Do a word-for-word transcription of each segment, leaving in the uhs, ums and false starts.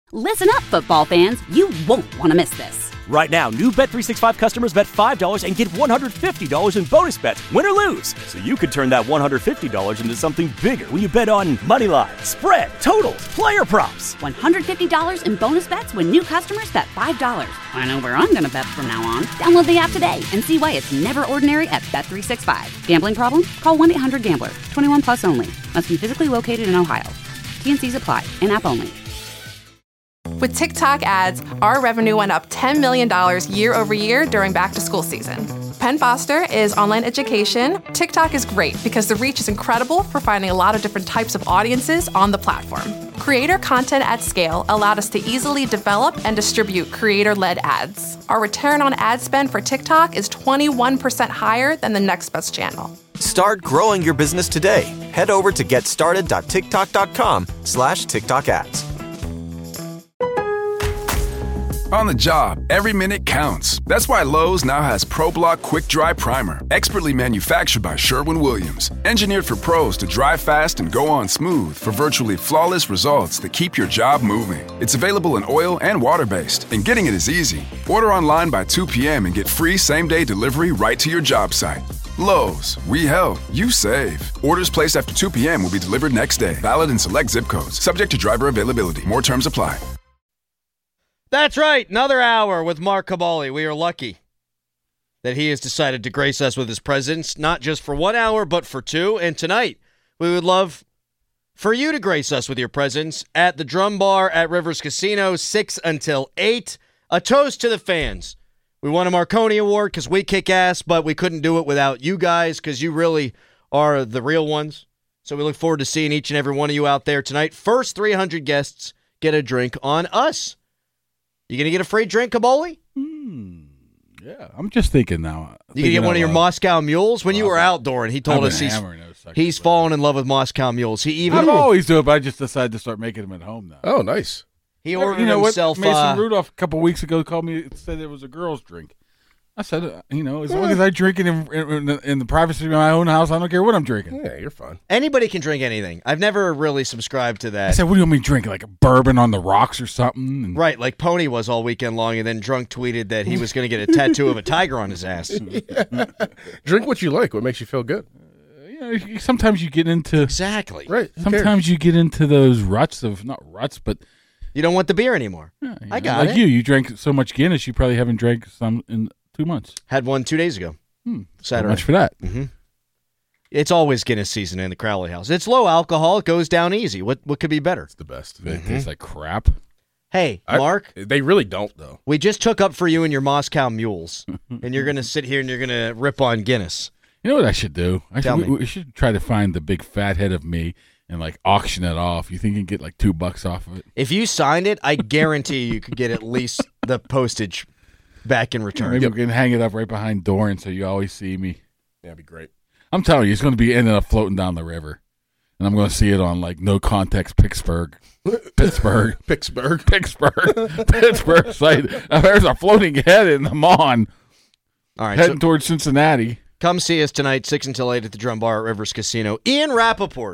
Listen up, football fans. You won't want to miss this. Right now, new Bet three sixty-five customers bet five dollars and get one hundred fifty dollars in bonus bets, win or lose. So you could turn that one hundred fifty dollars into something bigger when you bet on money line, spread, totals, player props. one hundred fifty dollars in bonus bets when new customers bet five dollars. I know where I'm going to bet from now on. Download the app today and see why it's never ordinary at Bet three sixty-five. Gambling problem? Call one eight hundred gambler. twenty-one plus only. Must be physically located in Ohio. T N Cs apply. In-app only. With TikTok ads, our revenue went up ten million dollars year over year during back-to-school season. Penn Foster is online education. TikTok is great because the reach is incredible for finding a lot of different types of audiences on the platform. Creator content at scale allowed us to easily develop and distribute creator-led ads. Our return on ad spend for TikTok is twenty-one percent higher than the next best channel. Start growing your business today. Head over to getstarted.tiktok.com slash TikTok ads. On the job, every minute counts. That's why Lowe's now has ProBlock Quick Dry Primer, expertly manufactured by Sherwin-Williams. Engineered for pros to dry fast and go on smooth for virtually flawless results that keep your job moving. It's available in oil and water-based, and getting it is easy. Order online by two p.m. and get free same-day delivery right to your job site. Lowe's, we help, you save. Orders placed after two p.m. will be delivered next day. Valid in select zip codes. Subject to driver availability. More terms apply. That's right. Another hour with Mark Kaboly. We are lucky that he has decided to grace us with his presence, not just for one hour, but for two. And tonight, we would love for you to grace us with your presence at the Drum Bar at Rivers Casino, six until eight. A toast to the fans. We won a Marconi Award because we kick ass, but we couldn't do it without you guys because you really are the real ones. So we look forward to seeing each and every one of you out there tonight. First three hundred guests get a drink on us. You going to get a free drink, Kaboly? Hmm. Yeah, I'm just thinking now. You going to get one of your Moscow Mules? When you were outdooring, he told us he's, he's fallen in love with Moscow Mules. He even I've always do it, but I just decided to start making them at home now. Oh, nice. He ordered you know himself. What? Mason uh, Rudolph a couple weeks ago called me and said it was a girl's drink. I said, uh, you know, as long as I drink it in, in, the, in the privacy of my own house, I don't care what I'm drinking. Yeah, you're fine. Anybody can drink anything. I've never really subscribed to that. I said, what do you want me to drink? Like a bourbon on the rocks or something? And right, like Pony was all weekend long, and then Drunk tweeted that he was going to get a tattoo of a tiger on his ass. Yeah. Drink what you like. What makes you feel good? Uh, you know, sometimes you get into exactly right. Sometimes you get into those ruts of not ruts, but you don't want the beer anymore. Yeah, I got like it. Like you, you drank so much Guinness, you probably haven't drank some in two months. Had one two days ago. Hmm. Saturday. So much for that. Mm-hmm. It's always Guinness season in the Crowley House. It's low alcohol. It goes down easy. What what could be better? It's the best. It Mm-hmm. tastes like crap. Hey, I, Mark. They really don't, though. We just took up for you and your Moscow Mules, and you're going to sit here and you're going to rip on Guinness. You know what I should do? I Tell should, me. we, we should try to find the big fat head of me and like auction it off. You think you can get like two bucks off of it? If you signed it, I guarantee you could get at least the postage back in return. Maybe we can hang it up right behind Doran so you always see me. Yeah, that'd be great. I'm telling you, it's going to be ending up floating down the river. And I'm going to see it on like No Context Pittsburgh. Pittsburgh. Pittsburgh. Pittsburgh. Pittsburgh site. There's a floating head in the Mon. All right. Heading So towards Cincinnati. come see us tonight, six until eight at the Drum Bar at Rivers Casino. Ian Rappaport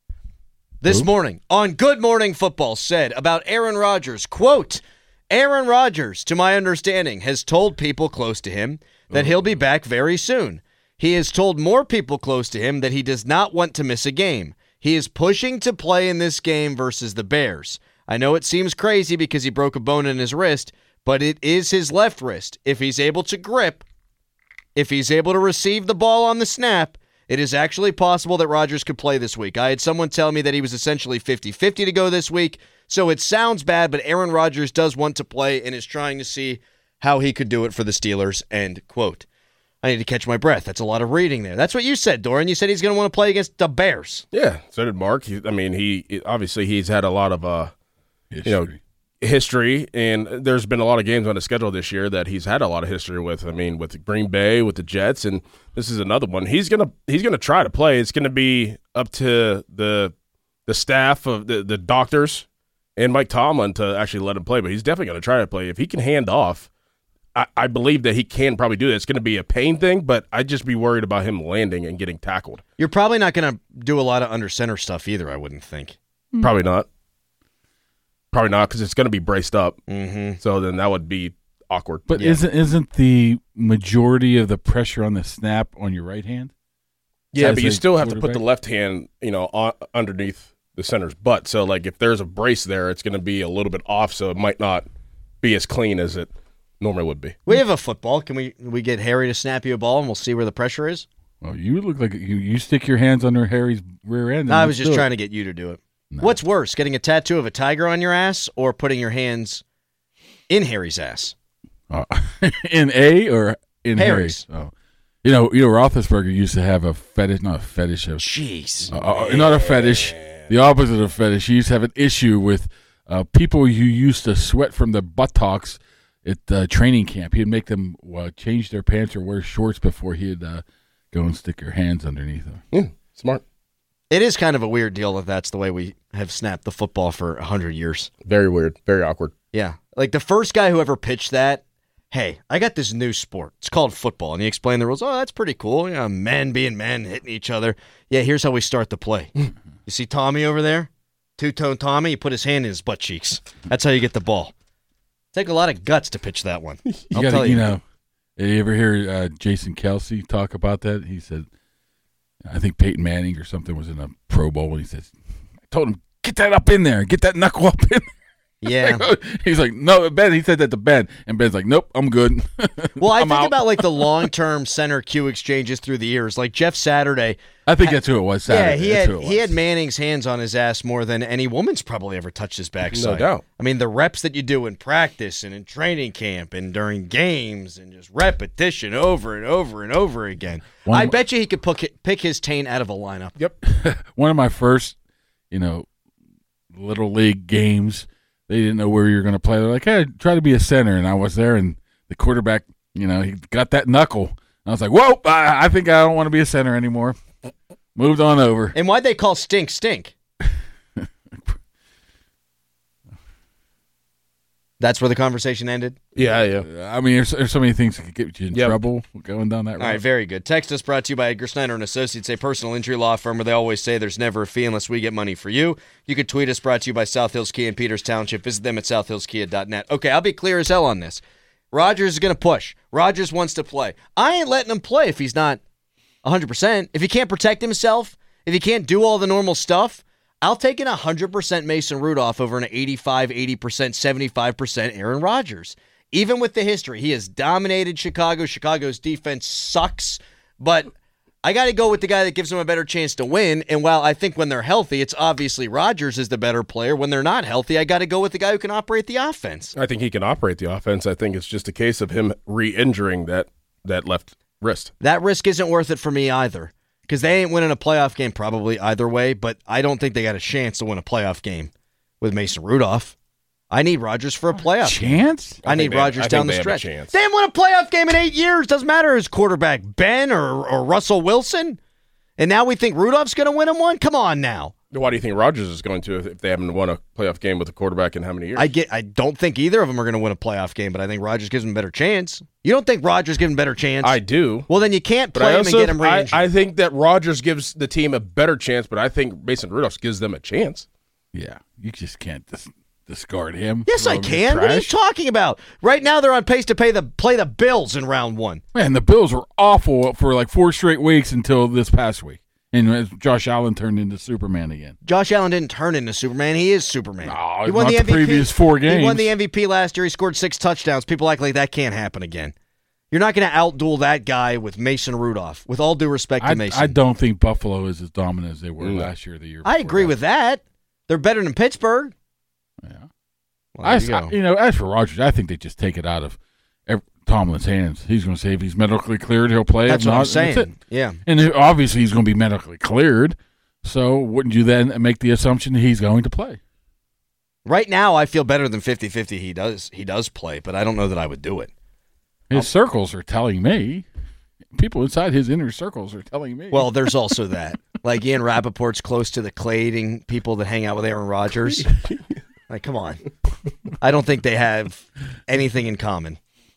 this Who? morning on Good Morning Football said about Aaron Rodgers, quote, Aaron Rodgers, to my understanding, has told people close to him that he'll be back very soon. He has told more people close to him that he does not want to miss a game. He is pushing to play in this game versus the Bears. I know it seems crazy because he broke a bone in his wrist, but it is his left wrist. If he's able to grip, if he's able to receive the ball on the snap, it is actually possible that Rodgers could play this week. I had someone tell me that he was essentially fifty-fifty to go this week, so it sounds bad, but Aaron Rodgers does want to play and is trying to see how he could do it for the Steelers, end quote. I need to catch my breath. That's a lot of reading there. That's what you said, Doran. You said he's going to want to play against the Bears. Yeah, so did Mark. He, I mean, he obviously he's had a lot of uh, History. you know, history, and there's been a lot of games on the schedule this year that he's had a lot of history with. I mean, with Green Bay, with the Jets, and this is another one. He's gonna he's gonna try to play. It's gonna be up to the the staff of the, the doctors and Mike Tomlin to actually let him play. But he's definitely gonna try to play if he can hand off. I, I believe that he can probably do that. It's going to be a pain thing, but I'd just be worried about him landing and getting tackled. You're probably not going to do a lot of under center stuff either, I wouldn't think. Probably not. Probably not, because it's going to be braced up. Mm-hmm. So then that would be awkward. But Yeah. isn't isn't the majority of the pressure on the snap on your right hand? Yeah, As but you a still have to put the quarterback? left hand, you know, on, underneath the center's butt. So, like, if there's a brace there, it's going to be a little bit off, so it might not be as clean as it normally would be. We have a football. Can we we get Harry to snap you a ball and we'll see where the pressure is? Well, you look like you, you stick your hands under Harry's rear end. No, I was just trying to get you to do it. No. What's worse, getting a tattoo of a tiger on your ass or putting your hands in Harry's ass? Uh, in A or in Harry's. Harry's? Oh. You know, you know, Roethlisberger used to have a fetish, not a fetish, a, Jeez. uh, uh, not a fetish, the opposite of fetish. He used to have an issue with uh, people who used to sweat from their buttocks at uh, training camp. He'd make them uh, change their pants or wear shorts before he'd uh, go and stick your hands underneath them. Yeah, smart. It is kind of a weird deal if that's the way we have snapped the football for one hundred years. Very weird. Very awkward. Yeah. Like the first guy who ever pitched that, hey, I got this new sport. It's called football. And he explained the rules. Oh, that's pretty cool. You know, men being men, hitting each other. Yeah, here's how we start the play. You see Tommy over there? Two-tone Tommy, you put his hand in his butt cheeks. That's how you get the ball. Take a lot of guts to pitch that one. You I'll gotta, tell you. you know, you ever hear uh, Jason Kelsey talk about that? He said, I think Peyton Manning or something was in a Pro Bowl, and he says, I told him, get that up in there, get that knuckle up in there. Yeah. He's like, no, Ben. He said that to Ben, and Ben's like, nope, I'm good. Well, I I'm think out. about like the long-term center Q exchanges through the years. Like Jeff Saturday. I think that's who it was. Saturday. Yeah, he That's had who it he had was. Manning's hands on his ass more than any woman's probably ever touched his backside. No doubt. I mean, the reps that you do in practice and in training camp and during games and just repetition over and over and over again. One- I bet you he could pick, pick his taint out of a lineup. Yep. One of my first, you know, little league games. They didn't know where you were going to play. They're like, hey, try to be a center. And I was there, and the quarterback, you know, he got that knuckle. And I was like, whoa, I, I think I don't want to be a center anymore. Moved on over. And why'd they call Stink Stink? That's where the conversation ended? Yeah, yeah. I mean, there's, there's so many things that could get you in Yep. trouble going down that road. All right, very good. Text us brought to you by Edgar Snyder and Associates, a personal injury law firm where they always say there's never a fee unless we get money for you. You could tweet us brought to you by South Hills Kia in Peters Township. Visit them at south hills kia dot net. Okay, I'll be clear as hell on this. Rodgers is going to push. Rodgers wants to play. I ain't letting him play if he's not one hundred percent. If he can't protect himself, if he can't do all the normal stuff, I'll take an one hundred percent Mason Rudolph over an eighty-five, eighty percent, seventy-five percent Aaron Rodgers. Even with the history, he has dominated Chicago. Chicago's defense sucks, but I got to go with the guy that gives them a better chance to win. And while I think when they're healthy, it's obviously Rodgers is the better player. When they're not healthy, I got to go with the guy who can operate the offense. I think he can operate the offense. I think it's just a case of him re-injuring that, that left wrist. That risk isn't worth it for me either, because they ain't winning a playoff game probably either way, but I don't think they got a chance to win a playoff game with Mason Rudolph. I need Rodgers for a playoff game. Chance? I, I need think they- Rodgers I down think the they have a stretch. chance. They haven't won a playoff game in eight years. Doesn't matter who's quarterback, Ben or, or Russell Wilson. And now we think Rudolph's going to win him one? Come on now. Why do you think Rodgers is going to if if they haven't won a playoff game with a quarterback in how many years? I get. I don't think either of them are going to win a playoff game, but I think Rodgers gives them a better chance. You don't think Rodgers gives them a better chance? I do. Well, then you can't But play I him also, and get him I, re-injured. I think that Rodgers gives the team a better chance, but I think Mason Rudolph gives them a chance. Yeah, you just can't dis- discard him. Yes, throw I him in the can. What are you trash. talking about? Right now, they're on pace to pay the play the Bills in round one. Man, the Bills were awful for like four straight weeks until this past week. And Josh Allen turned into Superman again. Josh Allen didn't turn into Superman. He is Superman. No, he won not the, the M V P. previous four He won games. the M V P last year. He scored six touchdowns. People act like that can't happen again. You're not going to outduel that guy with Mason Rudolph. With all due respect to I, Mason, I don't think Buffalo is as dominant as they were No. last year or the year I before agree that. with that. They're better than Pittsburgh. Yeah. Well, I, there you I- go. you know, as for Rodgers, I think they just take it out of ev- Tomlin's hands. He's going to say if he's medically cleared, he'll play. That's If what I'm not, that's saying. it. Yeah. And he- obviously, he's going to be medically cleared. So wouldn't you then make the assumption that he's going to play? Right now, I feel better than fifty-fifty he does. He does play, but I don't know that I would do it. His circles are telling me. People inside his inner circles are telling me. Well, there's also that. Like Ian Rappaport's close to the clading people that hang out with Aaron Rodgers. Like, come on. I don't think they have anything in common.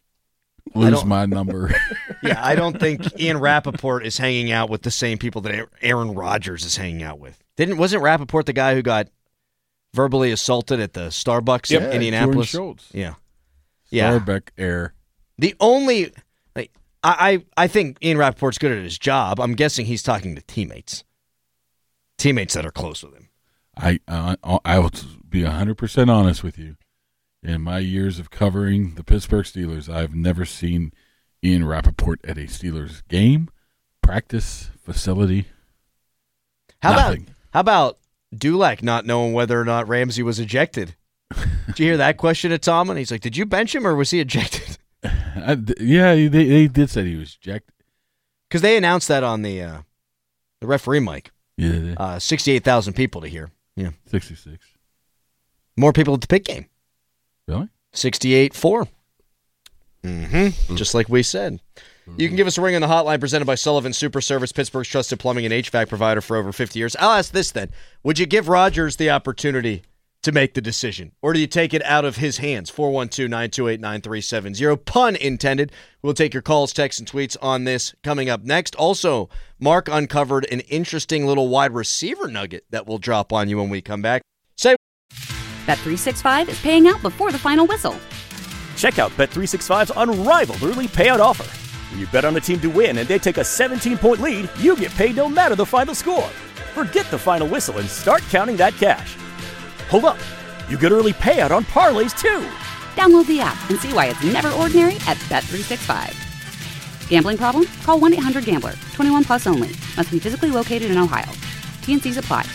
lose don't- my number. Yeah, I don't think Ian Rappaport is hanging out with the same people that Aaron Rodgers is hanging out with. Didn't wasn't Rappaport the guy who got verbally assaulted at the Starbucks Yep. in Yeah, Indianapolis. Jordan Schultz. Yeah. Yeah. Starbuck air. The only, like, I, I I think Ian Rappaport's good at his job. I'm guessing he's talking to teammates, teammates that are close with him. I uh, I will be one hundred percent honest with you. In my years of covering the Pittsburgh Steelers, I've never seen Ian Rappaport at a Steelers game, practice, facility. How Nothing. about how about Dulac not knowing whether or not Ramsey was ejected? Did you hear that question at Tom? And he's like, "Did you bench him or was he ejected?" I, yeah, they they did say he was ejected because they announced that on the uh, the referee mic. Yeah, uh, sixty-eight thousand people to hear. Yeah, sixty-six. More people at the pick game. Really? Sixty-eight four. Mm-hmm. Just like we said. You can give us a ring on the hotline presented by Sullivan Super Service, Pittsburgh's trusted plumbing and H V A C provider for over fifty years. I'll ask this then. Would you give Rodgers the opportunity to make the decision? Or do you take it out of his hands? four one two, nine two eight, nine three seven zero. Pun intended. We'll take your calls, texts, and tweets on this coming up next. Also, Mark uncovered an interesting little wide receiver nugget that will drop on you when we come back. Say Bet three sixty-five is paying out before the final whistle. Check out Bet three sixty-five's unrivaled early payout offer. When you bet on a team to win and they take a seventeen-point lead, you get paid no matter the final score. Forget the final whistle and start counting that cash. Hold up. You get early payout on parlays, too. Download the app and see why it's never ordinary at Bet three sixty-five. Gambling problem? Call one eight hundred gambler. twenty-one plus only. Must be physically located in Ohio. T N Cs apply.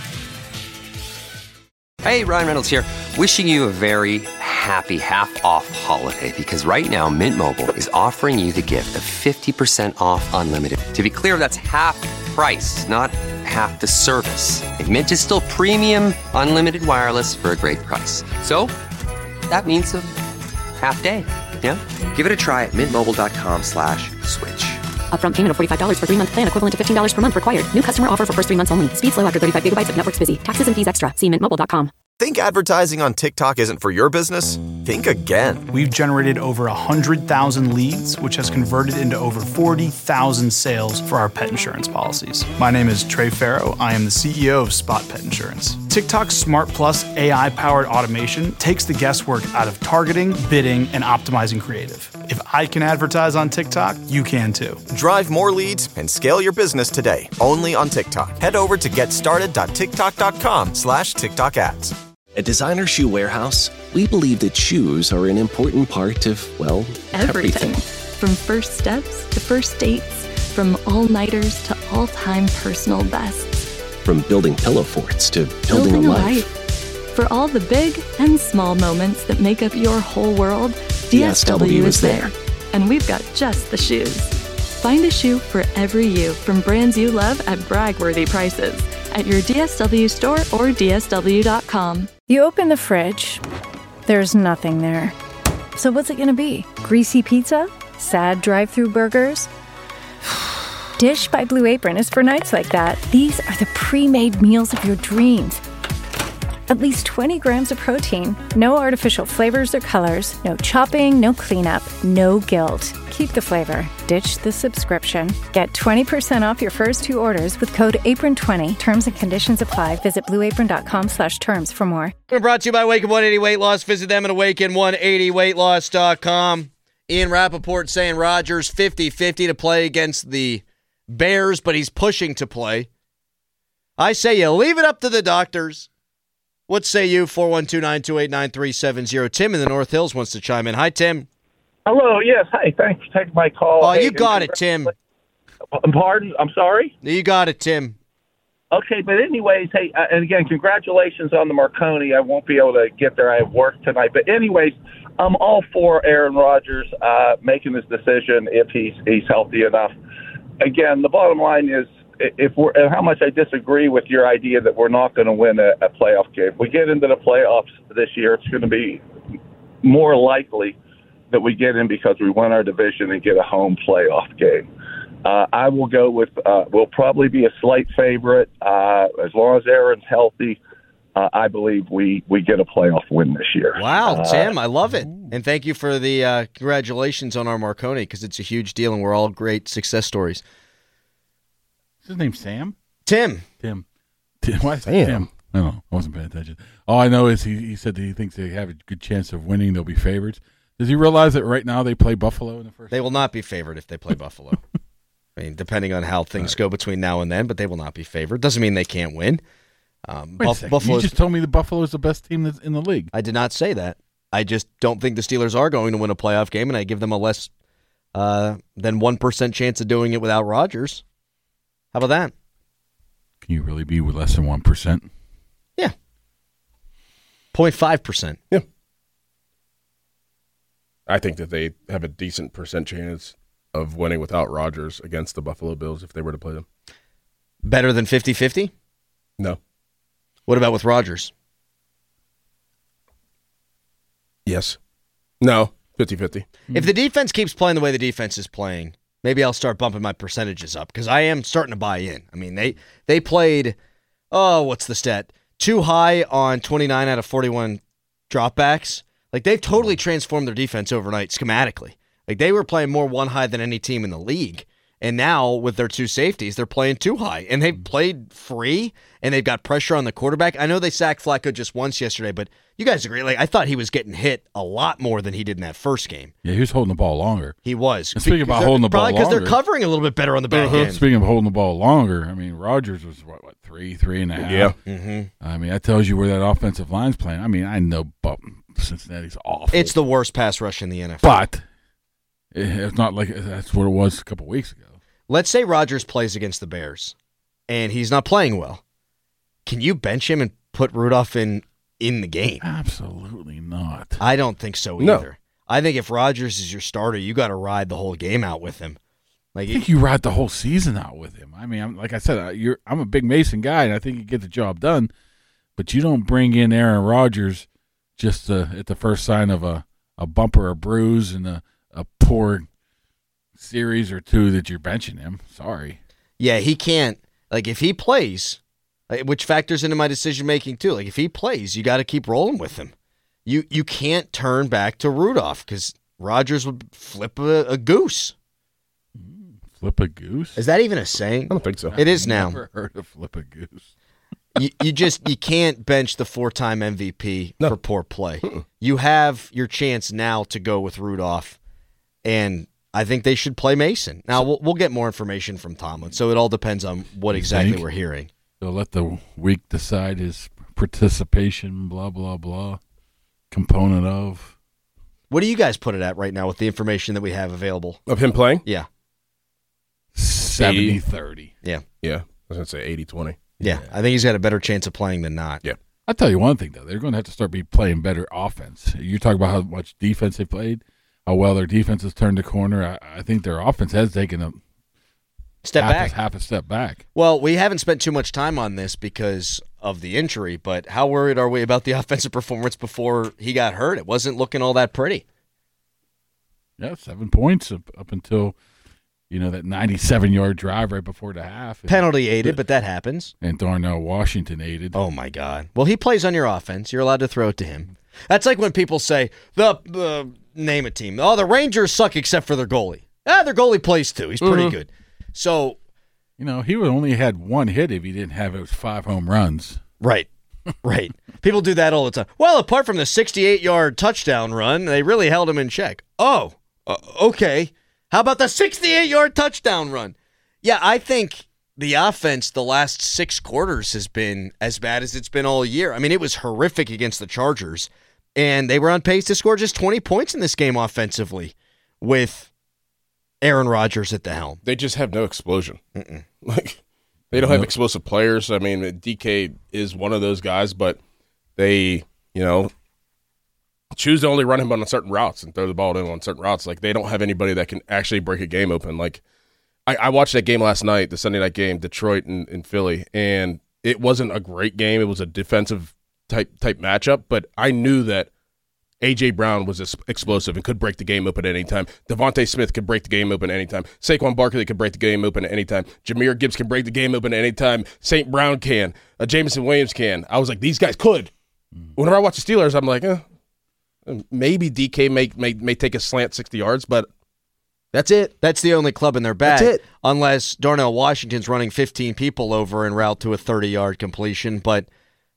Hey, Ryan Reynolds here. Wishing you a very happy half-off holiday because right now Mint Mobile is offering you the gift of fifty percent off unlimited. To be clear, that's half price, not half the service. And Mint is still premium unlimited wireless for a great price. So that means a half day. Yeah? Give it a try at mintmobile.com slash switch. Upfront payment of forty-five dollars for three-month plan equivalent to fifteen dollars per month required. New customer offer for first three months only. Speed slow after thirty-five gigabytes if network's busy. Taxes and fees extra. See mint mobile dot com. Think advertising on TikTok isn't for your business? Think again. We've generated over one hundred thousand leads, which has converted into over forty thousand sales for our pet insurance policies. My name is Trey Farrow. I am the C E O of Spot Pet Insurance. TikTok's Smart Plus A I-powered automation takes the guesswork out of targeting, bidding, and optimizing creative. If I can advertise on TikTok, you can too. Drive more leads and scale your business today, only on TikTok. Head over to getstarted.tiktok.com slash TikTok ads. At Designer Shoe Warehouse, we believe that shoes are an important part of, well, everything. everything. From first steps to first dates, from all-nighters to all-time personal bests. From building pillow forts to building, building a, a life. life. For all the big and small moments that make up your whole world, D S W, D S W is there. And we've got just the shoes. Find a shoe for every you from brands you love at brag-worthy prices at your D S W store or D S W dot com. You open the fridge, there's nothing there. So what's it gonna be? Greasy pizza? Sad drive-thru burgers? Dish by Blue Apron is for nights like that. These are the pre-made meals of your dreams. At least twenty grams of protein, no artificial flavors or colors, no chopping, no cleanup, no guilt. Keep the flavor, ditch the subscription. Get twenty percent off your first two orders with code apron twenty. Terms and conditions apply. Visit blueapron.com slash terms for more. We're brought to you by Awaken one eighty Weight Loss. Visit them at awaken one eighty weight loss dot com. Ian Rappaport saying Rodgers fifty-fifty to play against the Bears, but he's pushing to play. I say you leave it up to the doctors. What say you? four one two, nine two eight, nine three seven zero. Tim in the North Hills wants to chime in. Hi, Tim. Hello. Yes. Hi. Thanks for taking my call. Oh, hey, you got it, Tim. Pardon? I'm sorry? You got it, Tim. Okay, but anyways, hey, uh, and again, congratulations on the Marconi. I won't be able to get there. I have work tonight. But anyways, I'm all for Aaron Rodgers uh, making this decision if he's he's healthy enough. Again, the bottom line is, if we're and how much I disagree with your idea that we're not going to win a, a playoff game. If we get into the playoffs this year, it's going to be more likely that we get in because we win our division and get a home playoff game. Uh, I will go with uh, we'll probably be a slight favorite uh, as long as Aaron's healthy. Uh, I believe we, we get a playoff win this year. Wow, uh, Tim, I love it. And thank you for the uh, congratulations on our Marconi because it's a huge deal and we're all great success stories. Is his name Sam? Tim. Tim. Tim. Why is Sam? Tim? I don't know. I wasn't paying attention. All I know is he, he said that he thinks they have a good chance of winning. They'll be favorites. Does he realize that right now they play Buffalo in the first? They will not be favored if they play Buffalo. I mean, depending on how things right. go between now and then, but they will not be favored. Doesn't mean they can't win. Um, Wait a second. You just told me the Buffalo is the best team that's in the league. I did not say that. I just don't think the Steelers are going to win a playoff game, and I give them a less uh, than one percent chance of doing it without Rodgers. How about that? Can you really be with less than one percent? Yeah. zero point five percent. Yeah. I think that they have a decent percent chance of winning without Rodgers against the Buffalo Bills if they were to play them. Better than fifty-fifty? No. What about with Rodgers? Yes. No. fifty-fifty. If the defense keeps playing the way the defense is playing, maybe I'll start bumping my percentages up because I am starting to buy in. I mean, they, they played, oh, what's the stat? Too high on twenty-nine out of forty-one dropbacks. Like, they've totally transformed their defense overnight schematically. Like, they were playing more one high than any team in the league. And now, with their two safeties, they're playing two high. And they've played free, and they've got pressure on the quarterback. I know they sacked Flacco just once yesterday, but you guys agree. Like, I thought he was getting hit a lot more than he did in that first game. Yeah, he was holding the ball longer. He was. And speaking about holding the ball longer. Probably because they're covering a little bit better on the back uh-huh. end. Speaking of holding the ball longer, I mean, Rodgers was, what, what three, three and a half? Yeah. Mm-hmm. I mean, that tells you where that offensive line's playing. I mean, I know but Cincinnati's awful. It's the worst pass rush in the N F L. But it's not like that's what it was a couple weeks ago. Let's say Rodgers plays against the Bears, and he's not playing well. Can you bench him and put Rudolph in in the game? Absolutely not. I don't think so either. No. I think if Rodgers is your starter, you got to ride the whole game out with him. Like I think you ride the whole season out with him. I mean, I'm, like I said, you're, I'm a big Mason guy, and I think you get the job done. But you don't bring in Aaron Rodgers just uh, at the first sign of a, a bump or a bruise and a, a poor series or two that you're benching him. Sorry. Yeah, he can't. Like, if he plays, which factors into my decision-making, too. Like, if he plays, you got to keep rolling with him. You you can't turn back to Rudolph because Rodgers would flip a, a goose. Flip a goose? Is that even a saying? I don't think so. It is now. I've never heard of flip a goose. you, you just you can't bench the four-time M V P No. for poor play. You have your chance now to go with Rudolph, and I think they should play Mason. Now, we'll, we'll get more information from Tomlin, so it all depends on what You exactly think? we're hearing. They'll let the week decide his participation, blah, blah, blah, component of. What do you guys put it at right now with the information that we have available? Of him playing? Yeah. seventy thirty. Yeah. Yeah. I was going to say eighty twenty. Yeah. I think he's got a better chance of playing than not. Yeah. I'll tell you one thing, though. They're going to have to start be playing better offense. You talk about how much defense they played, how well their defense has turned the corner. I, I think their offense has taken a Step half back. A, half a step back. Well, we haven't spent too much time on this because of the injury, but how worried are we about the offensive performance before he got hurt? It wasn't looking all that pretty. Yeah, seven points up, up until, you know, that ninety-seven-yard drive right before the half. Penalty aided, but that happens. And Darnell Washington aided. Oh, my God. Well, he plays on your offense. You're allowed to throw it to him. That's like when people say, the uh, name a team. Oh, the Rangers suck except for their goalie. Ah, their goalie plays too. He's pretty Mhm. good. So, you know, he would only had one hit if he didn't have those five home runs. Right, right. People do that all the time. Well, apart from the sixty-eight-yard touchdown run, they really held him in check. Oh, uh, okay. How about the sixty-eight-yard touchdown run? Yeah, I think the offense the last six quarters has been as bad as it's been all year. I mean, it was horrific against the Chargers, and they were on pace to score just twenty points in this game offensively with Aaron Rodgers at the helm. They just have no explosion. Mm-mm. Like they don't have Nope. explosive players. I mean, D K is one of those guys, but they, you know, choose to only run him on certain routes and throw the ball in on certain routes. Like they don't have anybody that can actually break a game open. Like I, I watched that game last night, the Sunday night game, Detroit and, and Philly, and it wasn't a great game. It was a defensive type type matchup, but I knew that A J. Brown was ex- explosive and could break the game open at any time. Devontae Smith could break the game open at any time. Saquon Barkley could break the game open at any time. Jahmyr Gibbs can break the game open at any time. Saint Brown can. Uh, Jameson Williams can. I was like, these guys could. Whenever I watch the Steelers, I'm like, eh, maybe D K may, may may take a slant sixty yards, but that's it. That's the only club in their bag. That's it. Unless Darnell Washington's running fifteen people over en route to a thirty-yard completion, but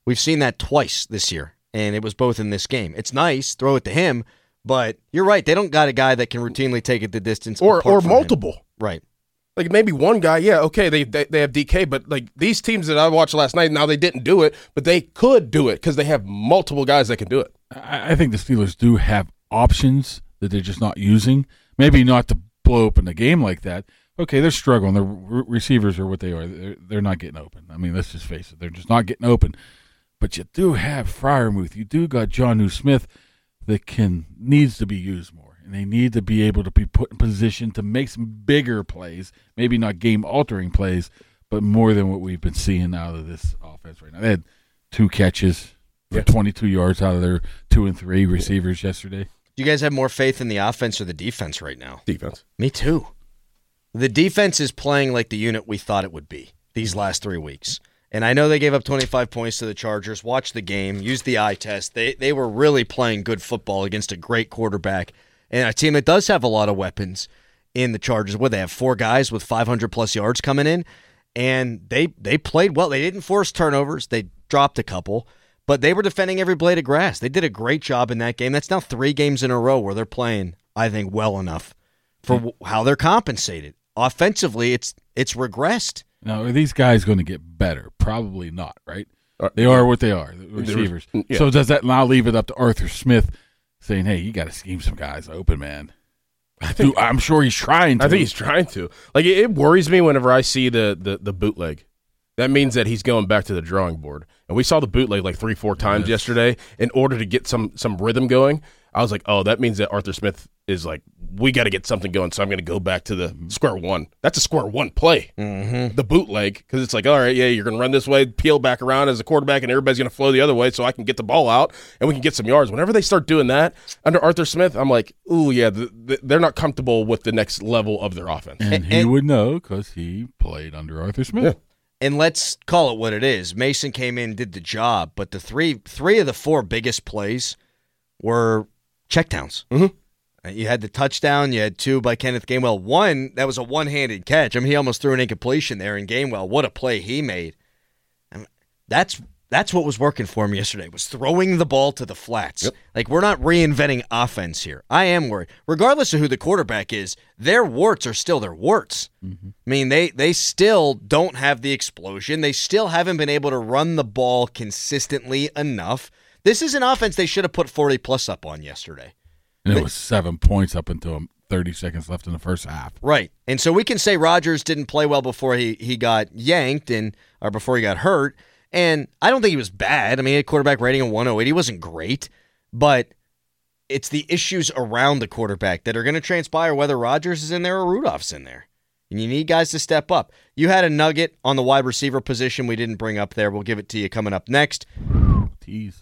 We've seen that twice this year, and it was both in this game. It's nice, throw it to him, but you're right. They don't got a guy that can routinely take it the distance. Or apart or from multiple. him. Right. Like maybe one guy, yeah, okay, they, they they have D K, but like these teams that I watched last night, now they didn't do it, but they could do it because they have multiple guys that can do it. I, I think the Steelers do have options that they're just not using. Maybe not to blow open the game like that. Okay, they're struggling. The re- receivers are what they are. They're, they're not getting open. I mean, let's just face it. They're just not getting open. But you do have Freiermuth. You do got Jonnu Smith that can needs to be used more. And they need to be able to be put in position to make some bigger plays, maybe not game-altering plays, but more than what we've been seeing out of this offense right now. They had two catches for yeah. twenty-two yards out of their two and three receivers yesterday. Do you guys have more faith in the offense or the defense right now? Defense. Me too. The defense is playing like the unit we thought it would be these last three weeks. And I know they gave up twenty-five points to the Chargers. Watch the game. Use the eye test. They, they were really playing good football against a great quarterback. And a team that does have a lot of weapons in the Chargers, where they have four guys with five hundred plus yards coming in, and they they played well. They didn't force turnovers. They dropped a couple, but they were defending every blade of grass. They did a great job in that game. That's now three games in a row where they're playing, I think, well enough for mm-hmm. how they're compensated. Offensively, it's it's regressed. Now, are these guys going to get better? Probably not, right? Uh, they are what they are, the receivers. Yeah. So does that now leave it up to Arthur Smith saying, hey, you got to scheme some guys open, man? I think, Dude, I'm sure he's trying to. I think he's trying to. Like, it, it worries me whenever I see the, the, the bootleg. That means that he's going back to the drawing board. And we saw the bootleg like three, four times yes. yesterday in order to get some some rhythm going. I was like, oh, that means that Arthur Smith is like, we got to get something going, so I'm going to go back to the mm-hmm. square one. That's a square one play, mm-hmm. the bootleg, because it's like, all right, yeah, you're going to run this way, peel back around as a quarterback, and everybody's going to flow the other way so I can get the ball out, and we can get some yards. Whenever they start doing that under Arthur Smith, I'm like, ooh, yeah, the, the, they're not comfortable with the next level of their offense. And, and he and, would know because he played under Arthur Smith. Yeah. And let's call it what it is. Mason came in and did the job, but the three three of the four biggest plays were checkdowns. Mm-hmm. You had the touchdown. You had two by Kenneth Gainwell. One, that was a one-handed catch. I mean, he almost threw an incompletion there in Gainwell. What a play he made. And that's that's what was working for him yesterday, was throwing the ball to the flats. Yep. Like, we're not reinventing offense here. I am worried. Regardless of who the quarterback is, their warts are still their warts. Mm-hmm. I mean, they, they still don't have the explosion. They still haven't been able to run the ball consistently enough. This is an offense they should have put forty-plus up on yesterday. And it was seven points up until thirty seconds left in the first half. Right. And so we can say Rodgers didn't play well before he, he got yanked and or before he got hurt. And I don't think he was bad. I mean, he had a quarterback rating of one oh eight. He wasn't great. But it's the issues around the quarterback that are going to transpire whether Rodgers is in there or Rudolph's in there. And you need guys to step up. You had a nugget on the wide receiver position we didn't bring up there. We'll give it to you coming up next. Tease.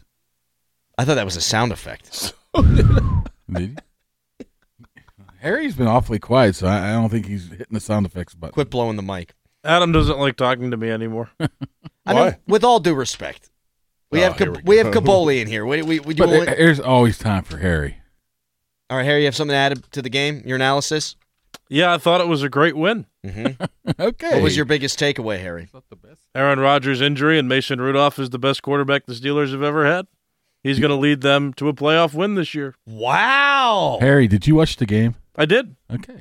I thought that was a sound effect. Did he? Harry's been awfully quiet, so I, I don't think he's hitting the sound effects button. Quit blowing the mic. Adam doesn't like talking to me anymore. I Why? mean, with all due respect, we Oh, have here Cab- we we, go. have Caboli in here. We, we, we do But want- there- there's always time for Harry. All right, Harry, you have something to add to the game? Your analysis? Yeah, I thought it was a great win. Mm-hmm. Okay. What was your biggest takeaway, Harry? Aaron Rodgers' injury and Mason Rudolph is the best quarterback the Steelers have ever had. He's going to lead them to a playoff win this year. Wow. Harry, did you watch the game? I did. Okay.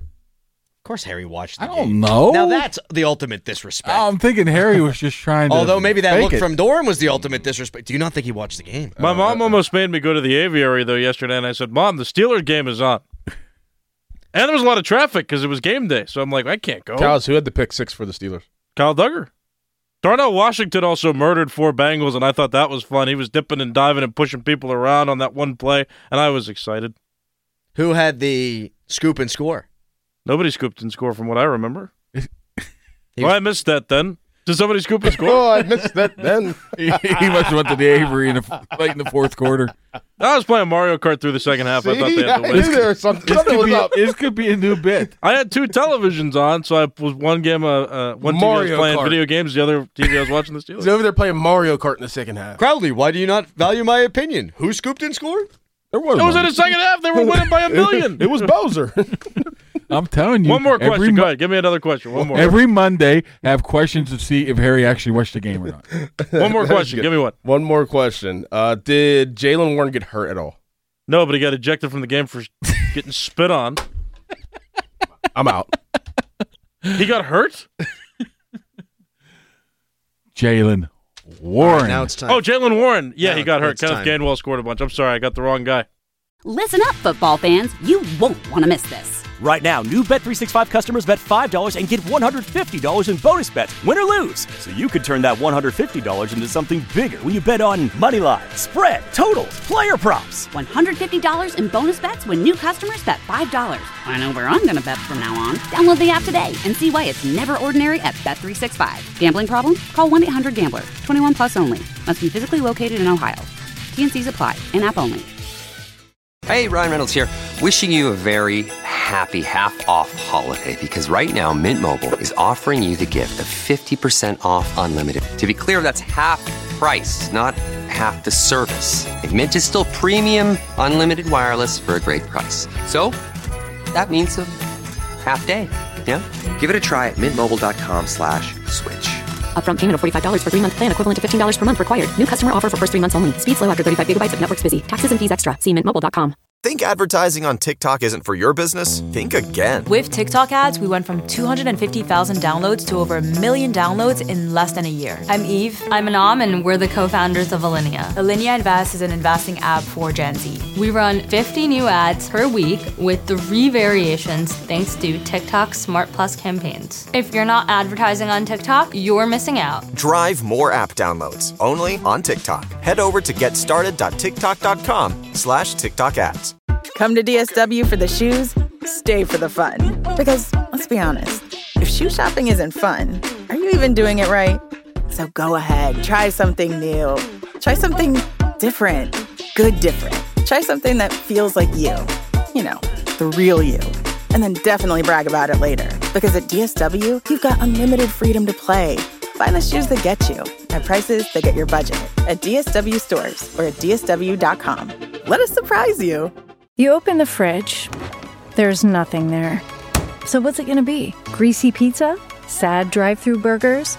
Of course Harry watched the I game. don't know. Now that's the ultimate disrespect. I'm thinking Harry was just trying to Although maybe that fake look it. from Doran was the ultimate disrespect. Do you not think he watched the game? My mom almost made me go to the aviary, though, yesterday, and I said, Mom, the Steelers game is on. And there was a lot of traffic because it was game day, so I'm like, I can't go. Cows, who had the pick six for the Steelers? Kyle Duggar. Darnell Washington also murdered four Bengals, and I thought that was fun. He was dipping and diving and pushing people around on that one play, and I was excited. Who had the scoop and score? Nobody scooped and scored from what I remember. was- Well, I missed that then. Did somebody scoop and score? Oh, I missed that then. he, he must have went to the Avery in the, late in the fourth quarter. I was playing Mario Kart through the second half. I thought they had to I win. knew there was something, This something could, was be, up. this could be a new bit. I had two televisions on, so I was one game, uh, uh, one T V I was Mario playing Kart. video games, the other T V I was watching the He's Steelers. over there playing Mario Kart in the second half. Crowley, why do you not value my opinion? Who scooped and scored? There was It was one. in the second half. They were winning by a million. It was Bowser. I'm telling you. One more question. every Go mo- ahead. Give me another question. One more. Every Monday, have questions to see if Harry actually watched the game or not. One more question. Give me one. One more question. Uh, did Jaylen Warren get hurt at all? No, but he got ejected from the game for getting spit on. I'm out. He got hurt? Jaylen Warren. Right, now it's time. Oh, Jaylen Warren. Yeah, No, he got hurt. it's Kenneth time. Gainwell scored a bunch. I'm sorry. I got the wrong guy. Listen up, football fans. You won't want to miss this. Right now, new Bet three sixty-five customers bet five dollars and get one hundred fifty dollars in bonus bets, win or lose. So you could turn that one hundred fifty dollars into something bigger when you bet on money line, spread, totals, player props. one hundred fifty dollars in bonus bets when new customers bet five dollars. I know where I'm going to bet from now on. Download the app today and see why it's never ordinary at Bet three sixty-five. Gambling problem? Call one eight hundred gambler. twenty-one plus only. Must be physically located in Ohio. T and C's apply. In-app only. Hey, Ryan Reynolds here, wishing you a very happy half-off holiday because right now Mint Mobile is offering you the gift of fifty percent off unlimited. To be clear, that's half price, not half the service. And Mint is still premium unlimited wireless for a great price. So, that means a half day, yeah? Give it a try at mintmobile.com slash switch. Upfront payment of forty-five dollars for three-month plan equivalent to fifteen dollars per month required. New customer offer for first three months only. Speed slow after thirty-five gigabytes if network's busy. Taxes and fees extra. See mint mobile dot com. Think advertising on TikTok isn't for your business? Think again. With TikTok ads, we went from two hundred fifty thousand downloads to over a million downloads in less than a year. I'm Eve. I'm Anam, and we're the co-founders of Alinea. Alinea Invest is an investing app for Gen Z. We run fifty new ads per week with three variations thanks to TikTok Smart Plus campaigns. If you're not advertising on TikTok, you're missing out. Drive more app downloads only on TikTok. Head over to getstarted.tiktok.com slash TikTok ads. Come to D S W for the shoes, stay for the fun. Because, let's be honest, if shoe shopping isn't fun, are you even doing it right? So go ahead, try something new. Try something different. Good different. Try something that feels like you. You know, the real you. And then definitely brag about it later. Because at D S W, you've got unlimited freedom to play. Find the shoes that get you at prices that get your budget at D S W stores or at D S W dot com. Let us surprise you. You open the fridge, there's nothing there. So what's it gonna be? Greasy pizza? Sad drive-thru burgers?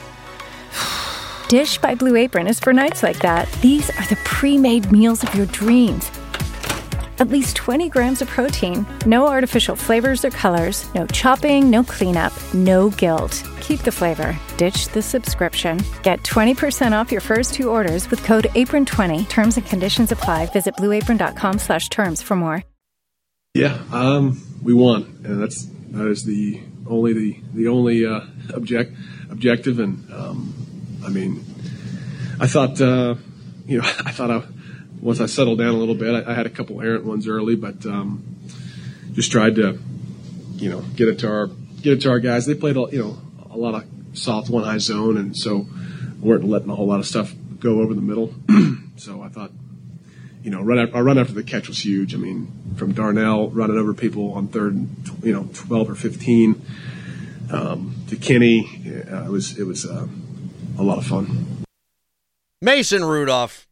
Dish by Blue Apron is for nights like that. These are the pre-made meals of your dreams. At least twenty grams of protein, no artificial flavors or colors, no chopping, no cleanup, no guilt. Keep the flavor, ditch the subscription. Get twenty percent off your first two orders with code apron twenty. Terms and conditions apply. Visit blueapron.com slash terms for more. Yeah, um, we won, and that's that is the only the the only uh, object objective. And um, I mean, I thought uh, you know I thought I. Once I settled down a little bit, I, I had a couple errant ones early, but um, just tried to, you know, get it to our get it to our guys. They played, you know, a lot of soft one high zone, and so weren't letting a whole lot of stuff go over the middle. So I thought, you know, run our run after the catch was huge. I mean, from Darnell running over people on third, and, you know, twelve or fifteen, um, to Kenny, uh, it was it was uh, a lot of fun. Mason Rudolph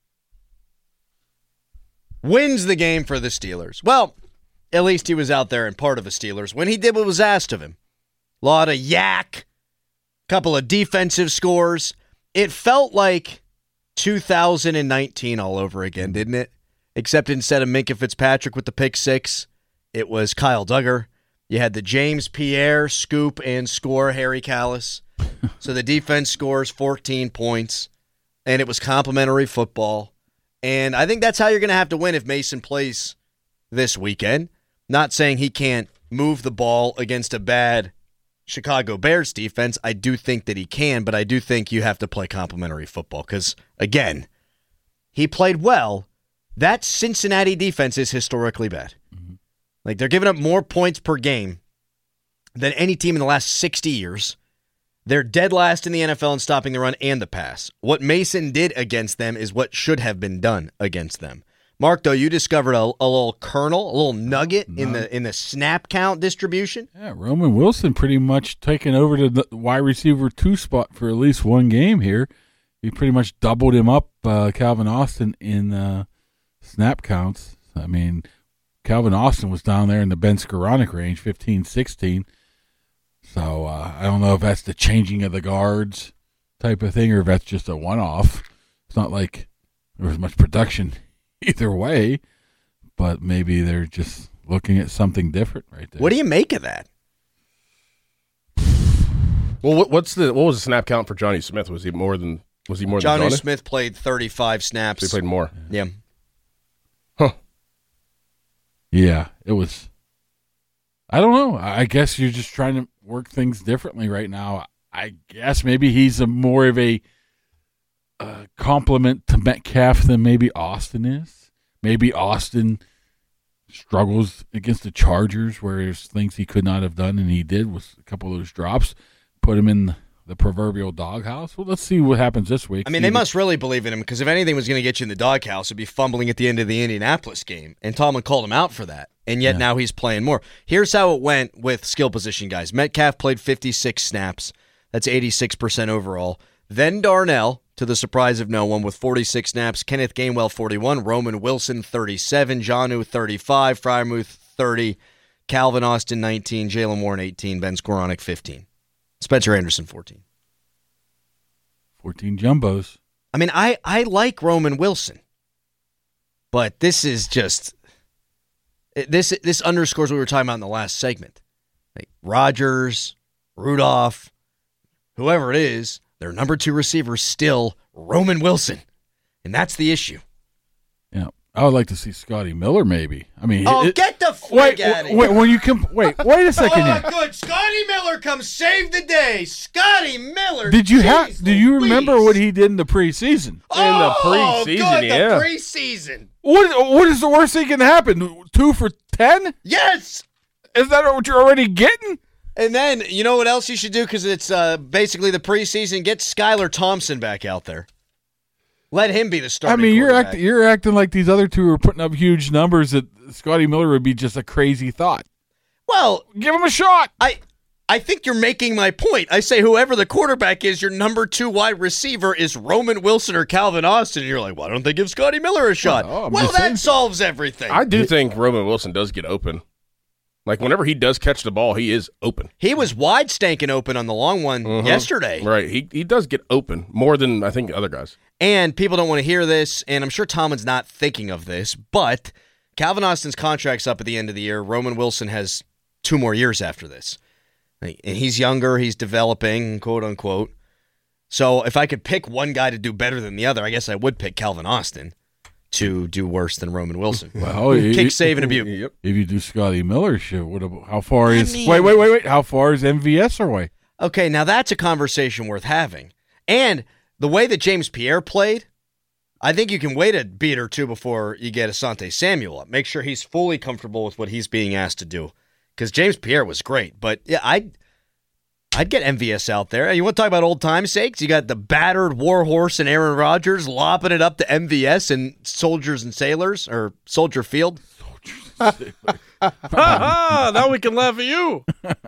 wins the game for the Steelers. Well, at least he was out there and part of the Steelers when he did what was asked of him. A lot of yak, couple of defensive scores. It felt like two thousand nineteen all over again, didn't it? Except instead of Minkah Fitzpatrick with the pick six, it was Kyle Duggar. You had the James Pierre scoop and score Harry Callis. So the defense scores fourteen points, and it was complimentary football. And I think that's how you're going to have to win if Mason plays this weekend. Not saying he can't move the ball against a bad Chicago Bears defense. I do think that he can, but I do think you have to play complimentary football because, again, he played well. That Cincinnati defense is historically bad. Mm-hmm. Like, they're giving up more points per game than any team in the last sixty years. They're dead last in the N F L in stopping the run and the pass. What Mason did against them is what should have been done against them. Mark, though, you discovered a, a little kernel, a little nugget no. in the in the snap count distribution. Yeah, Roman Wilson pretty much taking over to the wide receiver two spot for at least one game here. He pretty much doubled him up, uh, Calvin Austin, in uh, snap counts. I mean, Calvin Austin was down there in the Ben Skoranek range, fifteen, sixteen. So uh, I don't know if that's the changing of the guards type of thing or if that's just a one-off. It's not like there was much production either way, but maybe they're just looking at something different right there. What do you make of that? Well, what, what's the what was the snap count for Johnny Smith? Was he more than was he more Johnny than Johnny Smith played thirty-five snaps. So he played more. Yeah. Huh. Yeah, it was. I don't know. I guess you're just trying to work things differently right now. I guess maybe he's a more of a uh, compliment to Metcalf than maybe Austin is. Maybe Austin struggles against the Chargers where there's things he could not have done, and he did with a couple of those drops, put him in the proverbial doghouse. Well, let's see what happens this week. I mean, see they if must really believe in him because if anything was going to get you in the doghouse, it'd be fumbling at the end of the Indianapolis game. And Tomlin called him out for that. And yet Yeah. now he's playing more. Here's how it went with skill position guys. Metcalf played fifty-six snaps. That's eighty-six percent overall. Then Darnell, to the surprise of no one, with forty-six snaps. Kenneth Gainwell, forty-one. Roman Wilson, thirty-seven. Jonnu, thirty-five. Freiermuth, thirty. Calvin Austin, nineteen. Jalen Warren, eighteen. Ben Skoranek, fifteen. Spencer Anderson, fourteen. fourteen jumbos. I mean, I, I like Roman Wilson, but this is just this this underscores what we were talking about in the last segment. Like Rodgers, Rudolph, whoever it is, their number two receiver is still Roman Wilson, and that's the issue. Yeah, I would like to see Scotty Miller maybe. I mean, Oh, it- get the frig wait, out of here! wait, when you come, wait, wait a second. Oh, here. good, Scotty Miller comes save the day. Scotty Miller. Did you Jeez have? Do you remember Louise. what he did in the preseason? Oh, good, the preseason. What what is the worst thing can happen? Two for ten? Yes. Is that what you're already getting? And then, you know what else you should do? Because it's uh, basically the preseason. Get Skylar Thompson back out there. Let him be the I starting mean, you're quarterback. acting you're acting like these other two are putting up huge numbers. That Scotty Miller would be just a crazy thought. Well, give him a shot. I I think you're making my point. I say whoever the quarterback is, your number two wide receiver is Roman Wilson or Calvin Austin. And you're like, why don't they give Scotty Miller a shot? Well, I'm well, just that saying. solves everything. I do think Roman Wilson does get open. Like whenever he does catch the ball, he is open. He was wide stanking open on the long one Mhm. yesterday. Right. He he does get open more than I think other guys. And people don't want to hear this, and I'm sure Tomlin's not thinking of this, but Calvin Austin's contract's up at the end of the year. Roman Wilson has two more years after this. Like, and he's younger, he's developing, quote unquote. So if I could pick one guy to do better than the other, I guess I would pick Calvin Austin to do worse than Roman Wilson. Well, you- Kick, save, and abuse. If you do Scotty Miller, shit, what about, how far is? mean- wait, wait, wait, wait. How far is M V S away? Okay, now that's a conversation worth having. And the way that James Pierre played, I think you can wait a beat or two before you get Asante Samuel up. Make sure he's fully comfortable with what he's being asked to do. Because James Pierre was great. But yeah, I'd, I'd get M V S out there. You want to talk about old time sakes? You got the battered warhorse and Aaron Rodgers lopping it up to M V S and Soldiers and Sailors, or Soldier Field. Ha ha! Now we can laugh at you.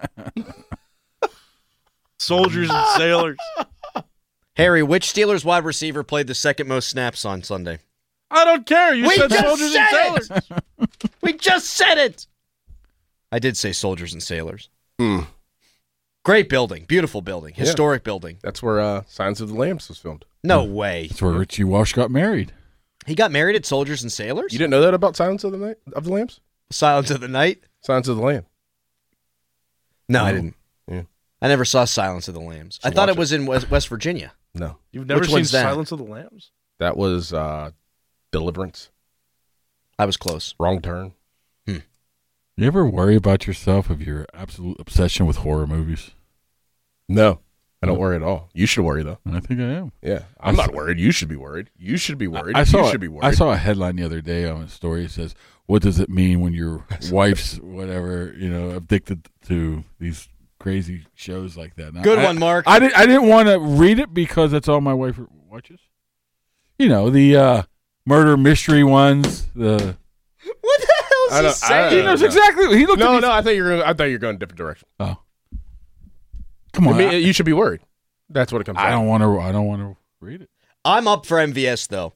Soldiers and sailors. Harry, which Steelers wide receiver played the second most snaps on Sunday? I don't care. You We said just soldiers and said it! sailors. We just said it. I did say Soldiers and Sailors. Hmm. Great building. Beautiful building. Yeah. Historic building. That's where uh, Signs of the Lambs was filmed. No way. That's where Richie Walsh got married. He got married at Soldiers and Sailors? You didn't know that about Silence of the Night of the Lambs? Silence of the Night? Silence of the Lamb. No, I No. didn't. Yeah. I never saw Silence of the Lambs. I Should thought watch it was in West, West Virginia. No. You've never Which seen one's that? Silence of the Lambs? That was uh, Deliverance. I was close. Wrong turn. You ever worry about yourself of your absolute obsession with horror movies? No. I don't worry at all. You should worry, though. I think I am. Yeah. I'm I not saw- worried. You should be worried. You should be worried. I saw. you should be worried. I saw a headline the other day on a story. It says, "What does it mean when your wife's whatever you know addicted to these crazy shows like that?" Now, Good I- one, Mark. I didn't. I didn't want to read it because that's all my wife watches. You know the uh, murder mystery ones. The What the hell is I he don't- I saying? don't he knows know. exactly. He looked. No, at me, no. I thought you were. I thought you were going a different direction. Oh, come on! I mean, I, you should be worried. That's what it comes. I down don't want to. I don't want to read it. I'm up for M V S, though.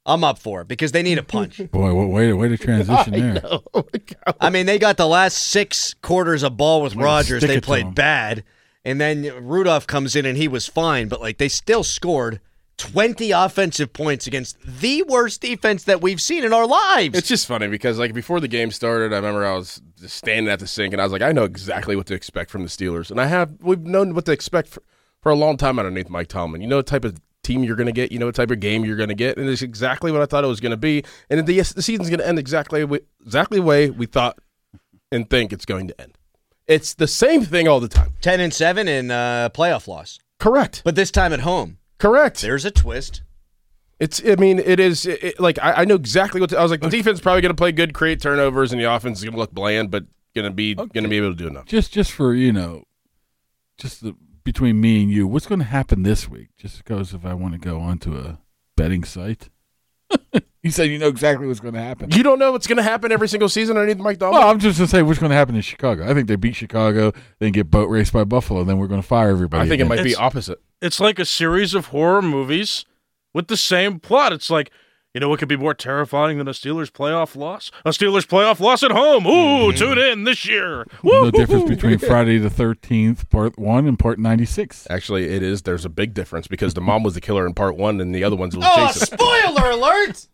I'm up for it because they need a punch. Boy, what way to way to transition there. I, I mean, they got the last six quarters of ball with Way to Rodgers. stick They it to played him. bad. And then Rudolph comes in and he was fine, but like they still scored twenty offensive points against the worst defense that we've seen in our lives. It's just funny because like before the game started, I remember I was just standing at the sink and I was like, I know exactly what to expect from the Steelers. And I have we've known what to expect for, for a long time underneath Mike Tomlin. You know what type of team you're going to get, you know what type of game you're going to get, and it's exactly what I thought it was going to be. And the, the season's going to end exactly exactly the way we thought and think it's going to end. It's the same thing all the time. ten and seven in uh, playoff loss. Correct. But this time at home. Correct. There's a twist. It's. I mean, it is. It, it, like I, I know exactly what to, I was like. The defense is probably going to play good, create turnovers, and the offense is going to look bland, but going to be Okay. going to be able to do enough. Just just for, you know, just the, between me and you, what's going to happen this week? Just because if I want to go onto a betting site. You said you know exactly what's going to happen. You don't know what's going to happen every single season underneath Mike Tomlin? Well, I'm just going to say what's going to happen in Chicago. I think they beat Chicago, then get boat raced by Buffalo, then we're going to fire everybody. I think again. it might be It's- opposite. It's like a series of horror movies with the same plot. It's like, you know what could be more terrifying than a Steelers playoff loss? A Steelers playoff loss at home. Ooh, Mm-hmm. tune in this year. No Woo! difference between Friday the thirteenth, part one, and part ninety-six. Actually, it is. There's a big difference because the mom was the killer in part one, and the other one's was Oh, Jason. spoiler alert!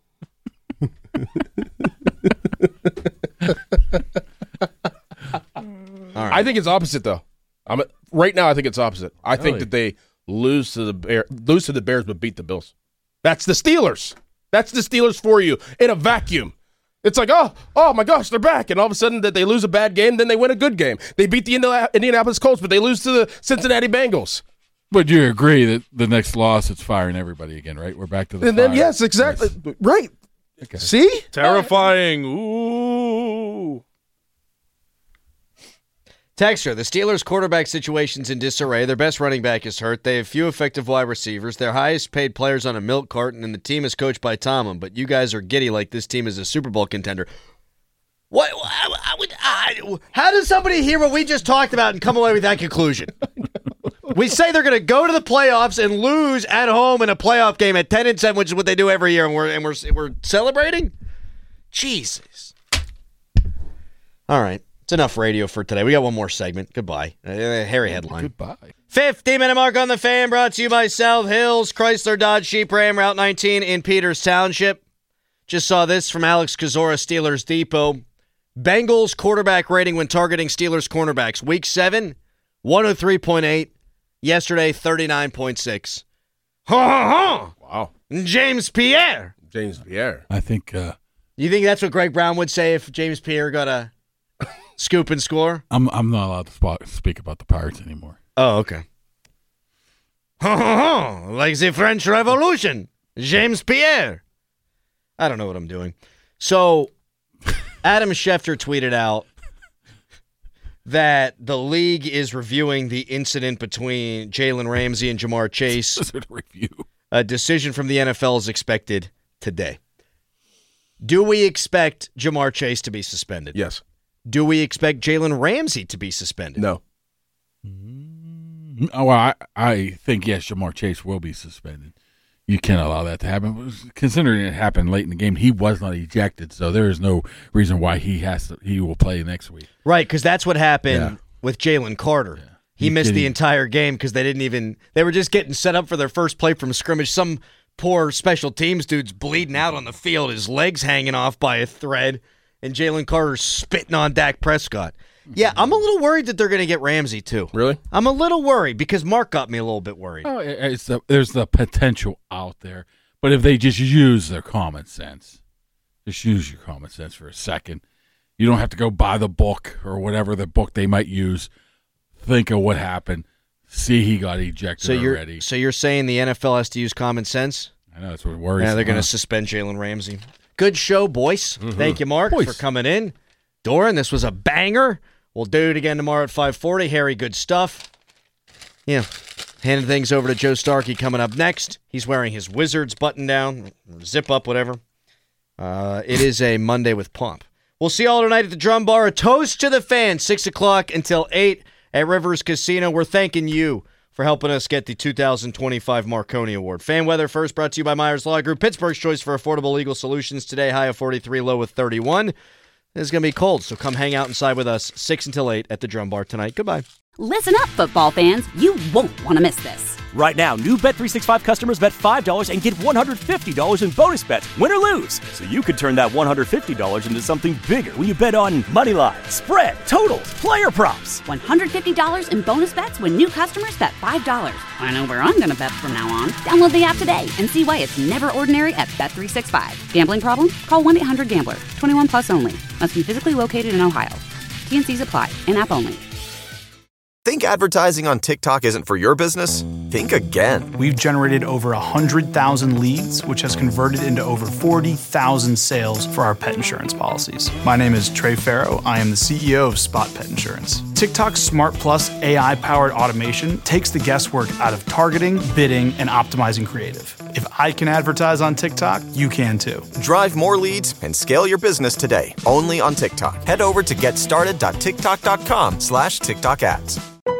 All right. I think it's opposite though. I'm right now. I think it's opposite. I think Really? that they lose to the Bear, lose to the Bears, but beat the Bills. That's the Steelers. That's the Steelers for you in a vacuum. It's like, oh, oh my gosh, they're back, and all of a sudden that they lose a bad game, then they win a good game. They beat the Indi- Indianapolis Colts, but they lose to the Cincinnati Bengals. But you agree that the next loss, it's firing everybody again, right? We're back to the And then fire. yes, exactly Yes. right. Okay. See, Terrifying. Ooh. Texture, the Steelers' quarterback situation's in disarray. Their best running back is hurt. They have few effective wide receivers. Their highest-paid players on a milk carton, and the team is coached by Tomlin. But you guys are giddy like this team is a Super Bowl contender. What? I, I would, I, how does somebody hear what we just talked about and come away with that conclusion? We say they're going to go to the playoffs and lose at home in a playoff game at ten and seven, which is what they do every year, and we're and we're we're celebrating. Jesus. All right. It's enough radio for today. We got one more segment. Goodbye. Uh, Harry headline. Goodbye. fifty-minute mark on the Fan, brought to you by South Hills, Chrysler Dodge Jeep Ram, Route nineteen in Peters Township. Just saw this from Alex Kozora, Steelers Depot. Bengals quarterback rating when targeting Steelers cornerbacks. Week seven, one oh three point eight. Yesterday, thirty-nine point six. Ha ha ha! wow, James Pierre. James Pierre. I think uh, You think that's what Greg Brown would say if James Pierre got a scoop and score? I'm I'm not allowed to spot, speak about the Pirates anymore. Oh, okay. Ha ha ha! Like the French Revolution. James Pierre. I don't know what I'm doing. So, Adam Schefter tweeted out that the league is reviewing the incident between Jalen Ramsey and Jamar Chase. This is a review. A decision from the N F L is expected today. Do we expect Jamar Chase to be suspended? Yes. Do we expect Jalen Ramsey to be suspended? No. Oh, well, I, I think, yes, Jamar Chase will be suspended. You can't allow that to happen. Considering it happened late in the game, he was not ejected, so there is no reason why he has to. He will play next week. Right, because that's what happened Yeah. with Jalen Carter. Yeah. He You missed the kidding? entire game because they didn't even. They were just getting set up for their first play from scrimmage. Some poor special teams dude's bleeding out on the field, his legs hanging off by a thread, and Jalen Carter's spitting on Dak Prescott. Yeah, I'm a little worried that they're going to get Ramsey too. Really? I'm a little worried because Mark got me a little bit worried. Oh, it- it's the, there's the potential out there, but if they just use their common sense, just use your common sense for a second. You don't have to go buy the book or whatever the book they might use. Think of what happened. See, he got ejected So you're already. so you're saying the N F L has to use common sense? I know that's what worries. Yeah, they're going to huh? suspend Jalen Ramsey. Good show, boys. Thank you, Mark, Boys. for coming in. Doran, this was a banger. We'll do it again tomorrow at five forty. Harry, good stuff. Yeah. Handing things over to Joe Starkey coming up next. He's wearing his Wizards button down, zip up, whatever. Uh, it is a Monday with Pomp. We'll see you all tonight at the Drum Bar. A toast to the fans, six o'clock until eight at Rivers Casino. We're thanking you for helping us get the two thousand twenty-five Marconi Award. Fan Weather First brought to you by Myers Law Group, Pittsburgh's choice for affordable legal solutions. Today, high of forty-three, low of thirty-one. It's going to be cold, so come hang out inside with us six until eight at the Drum Bar tonight. Goodbye. Listen up, football fans. You won't want to miss this. Right now, new Bet three sixty-five customers bet five dollars and get one hundred fifty dollars in bonus bets, win or lose. So you could turn that one hundred fifty dollars into something bigger when you bet on money line, spread, totals, player props. one hundred fifty dollars in bonus bets when new customers bet five dollars. I know where I'm going to bet from now on. Download the app today and see why it's never ordinary at Bet three sixty-five. Gambling problem? Call one eight hundred gambler. twenty-one plus only. Must be physically located in Ohio. T N Cs apply. In-app only. Think advertising on TikTok isn't for your business? Think again. We've generated over one hundred thousand leads, which has converted into over forty thousand sales for our pet insurance policies. My name is Trey Farrow. I am the C E O of Spot Pet Insurance. TikTok's Smart Plus A I-powered automation takes the guesswork out of targeting, bidding, and optimizing creative. If I can advertise on TikTok, you can too. Drive more leads and scale your business today, only on TikTok. Head over to getstarted.tiktok.com slash TikTok ads.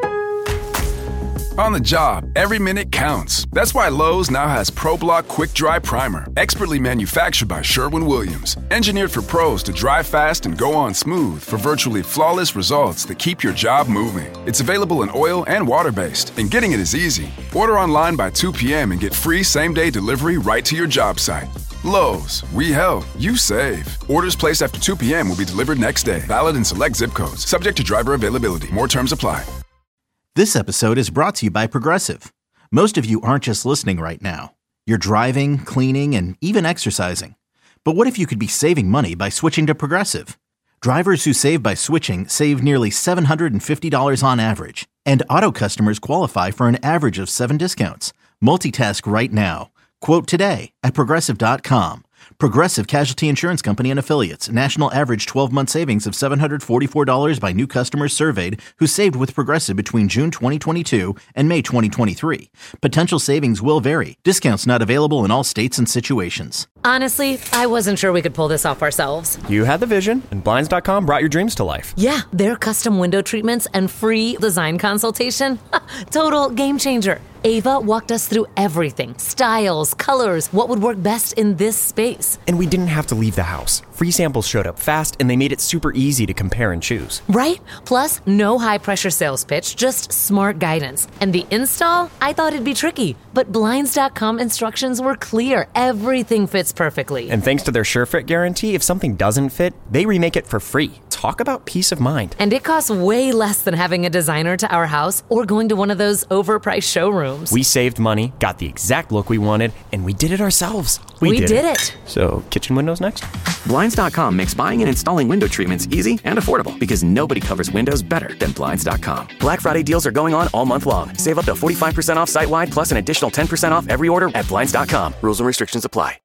On the job, every minute counts. That's why Lowe's now has ProBlock Quick Dry Primer, expertly manufactured by Sherwin-Williams. Engineered for pros to dry fast and go on smooth for virtually flawless results that keep your job moving. It's available in oil and water-based, and getting it is easy. Order online by two p.m. and get free same-day delivery right to your job site. Lowe's, we help, you save. Orders placed after two p.m. will be delivered next day. Valid in select zip codes. Subject to driver availability. More terms apply. This episode is brought to you by Progressive. Most of you aren't just listening right now. You're driving, cleaning, and even exercising. But what if you could be saving money by switching to Progressive? Drivers who save by switching save nearly seven hundred fifty dollars on average. And auto customers qualify for an average of seven discounts. Multitask right now. Quote today at Progressive dot com. Progressive Casualty Insurance Company and Affiliates. National average twelve-month savings of seven hundred forty-four dollars by new customers surveyed who saved with Progressive between June twenty twenty-two and May twenty twenty-three. Potential savings will vary. Discounts not available in all states and situations. Honestly, I wasn't sure we could pull this off ourselves. You had the vision, and Blinds dot com brought your dreams to life. Yeah, their custom window treatments and free design consultation. Total game changer. Ava walked us through everything. Styles, colors, what would work best in this space. And we didn't have to leave the house. Free samples showed up fast, and they made it super easy to compare and choose. Right? Plus, no high-pressure sales pitch, just smart guidance. And the install? I thought it'd be tricky, but Blinds dot com instructions were clear. Everything fits perfectly. And thanks to their SureFit guarantee, if something doesn't fit, they remake it for free. Talk about peace of mind. And it costs way less than having a designer to our house or going to one of those overpriced showrooms. We saved money, got the exact look we wanted, and we did it ourselves. We, we did, did it. it. So, kitchen windows next? Blinds dot com makes buying and installing window treatments easy and affordable because nobody covers windows better than Blinds dot com. Black Friday deals are going on all month long. Save up to forty-five percent off site-wide plus an additional ten percent off every order at Blinds dot com. Rules and restrictions apply.